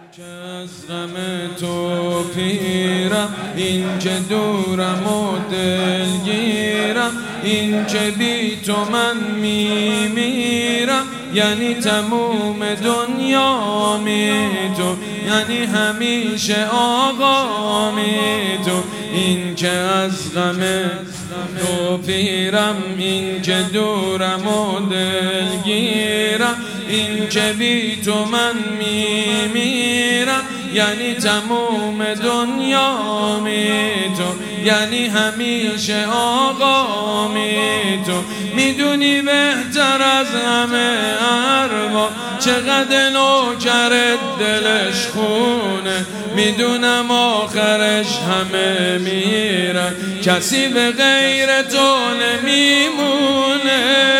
که از غم تو پیرم، این که دورم و دلگیرم، این که بی تو من میمیرم، یعنی تموم دنیا می تو، یعنی همیشه آقا می تو. این که از غم تو پیرم، این که دورم و دلگیرم، این که بی تو من میمیرم، یعنی تموم دنیا می تو، یعنی همیشه آقا می تو. میدونی بهتر از همه اروا چقدر نوکرت دلش خونه، میدونم آخرش همه میرن، کسی به غیر تو نمیمونه.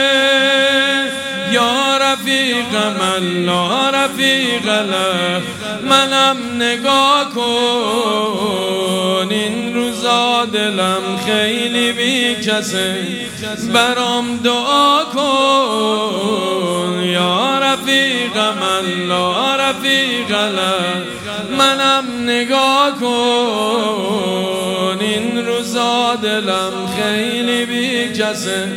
یا رفیقم الله رفیق الله، منم نگاه کن، این روزا دلم خیلی بی کسه، برام دعا کن. یا رفیقم الله رفیق الله، منم نگاه کن، این روزا دلم خیلی بی کسه.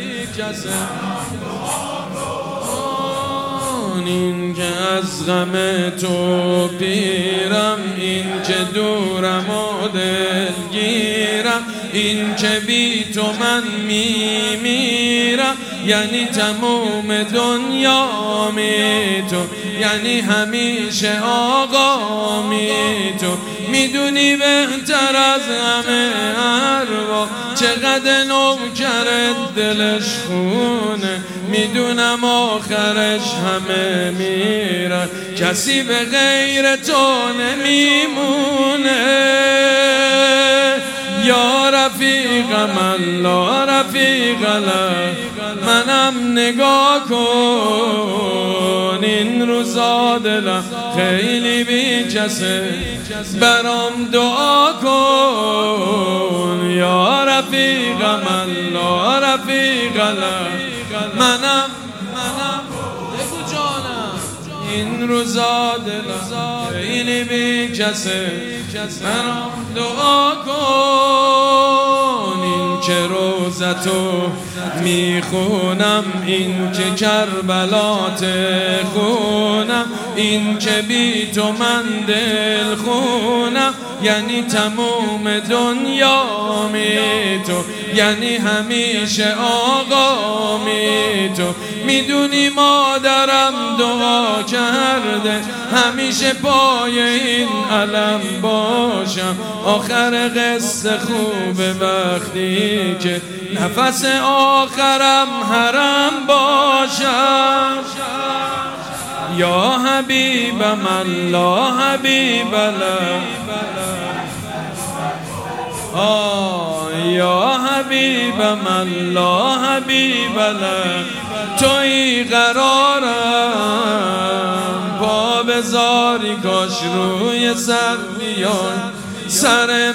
این که از غم تو پیرم، این که دورم و دلگیرم، این که بی تو من میمیرم، یعنی تموم دنیا می تو، یعنی همیشه آقا می تو. میدونی بهتر از همه اروا چقدر نوکرت دلش خونه، میدونم آخرش همه میرن، کسی به غیر تو نمیمونه. یا رفیقم الله رفیق الله، منم نگاه کن، این روزا دلم خیلی بی کسه، برام دعا کن. یا رفیقم الله رفیق الله، منم بگو جانم، این روزا دلم خیلی بی کسه، برام دعا کن. این که روزتو میخونم، این که کربلات خونم، این که بی تو من دل خونم، یعنی تموم دنیا می تو، یعنی همیشه آقا می تو. میدونی مادرم دعا کرده همیشه پای این علم باشم، آخر قصه خوبه وقتی که نفس آخرم حرم باشم. یا حبیبم الله حبیب الله، یا حبیبم الله حبیب الله، توی قرارم، پا بذاری کاش روی سر بیای سر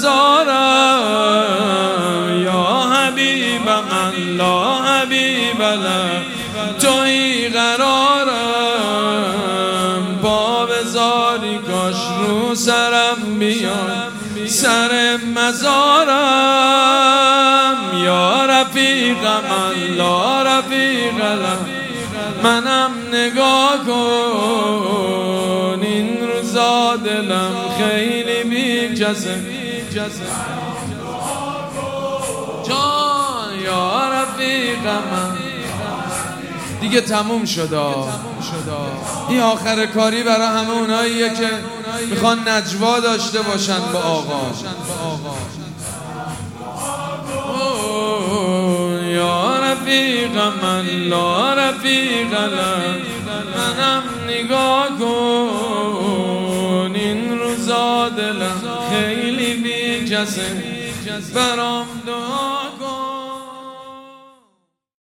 مزارم. یا حبیبم الله حبیب الله، توی قرارم، پا بذاری کاش رو سرم بیای سر مزارم. یا رفیقم الله رفیق الله، منم نگاه کن، این روزا دلم خیلی بی کسه، جان. یا رفیقم دیگه تموم شده، این آخر کاری برای همه اوناییه که میخوان نجوا داشته باشن با آقا. یا رفیقم الله رفیق الله، منم نگاه کن، این روزا دلم خیلی بی کسه، برام دعا